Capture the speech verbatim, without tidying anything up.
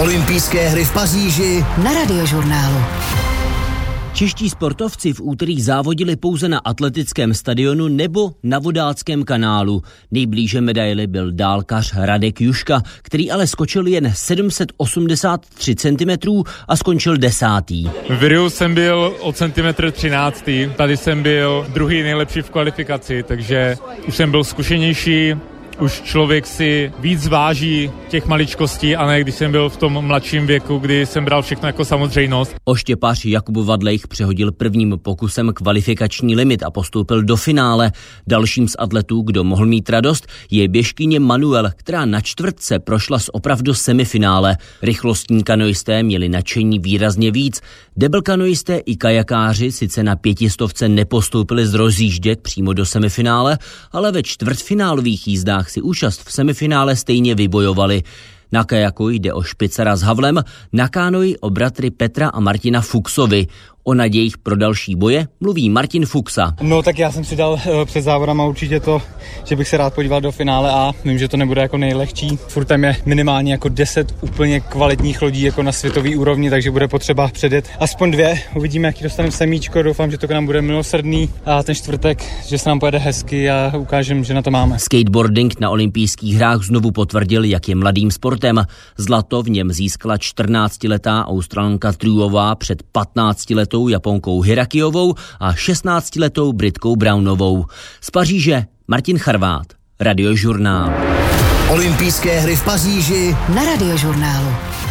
Olympijské hry v Paříži na Radiožurnálu. Čeští sportovci v úterý závodili pouze na atletickém stadionu nebo na vodáckém kanálu. Nejblíže medaili byl dálkař Radek Juška, který ale skočil jen sedm set osmdesát tři centimetrů a skončil desátý. V Riu jsem byl o centimetr třináctý, tady jsem byl druhý nejlepší v kvalifikaci, takže už jsem byl zkušenější. Už člověk si víc váží těch maličkostí a ne když jsem byl v tom mladším věku, kdy jsem bral všechno jako samozřejmost. Oštěpař Jakub Vadlejch přehodil prvním pokusem kvalifikační limit a postoupil do finále. Dalším z atletů, kdo mohl mít radost, je běžkyně Manuel, která na čtvrtce prošla z opravdu semifinále. Rychlostní kanoisté měli nadšení výrazně víc. Debelkanoisté i kajakáři sice na pětistovce nepostoupili z rozjížděk přímo do semifinále, ale ve čtvrtfinálových jízdách si účast v semifinále stejně vybojovali. Na kajaku jde o Špicara s Havlem, na kánoji o bratry Petra a Martina Fuchsovi. O nadějích pro další boje mluví Martin Fuchsa. No tak já jsem si dal uh, před závodama určitě to, že bych se rád podíval do finále a vím, že to nebude jako nejlehčí. Furt tam je minimálně jako deset úplně kvalitních lodí jako na světový úrovni, takže bude potřeba předjet aspoň dvě. Uvidíme, jaký dostaneme semíčko, doufám, že to k nám bude milosrdný a ten čtvrtek, že se nám pojede hezky a ukážeme, že na to máme. Skateboarding na olympijských hrách znovu potvrdil, jak je mladým sportem. Zlato v něm získala čtrnáctiletá Australanka Truová před patnácti lety Japonkou Hirakijovou a šestnáctiletou Britkou Brownovou. Z Paříže Martin Charvát, Radiožurnál. Olympijské hry v Paříži na Radiožurnálu.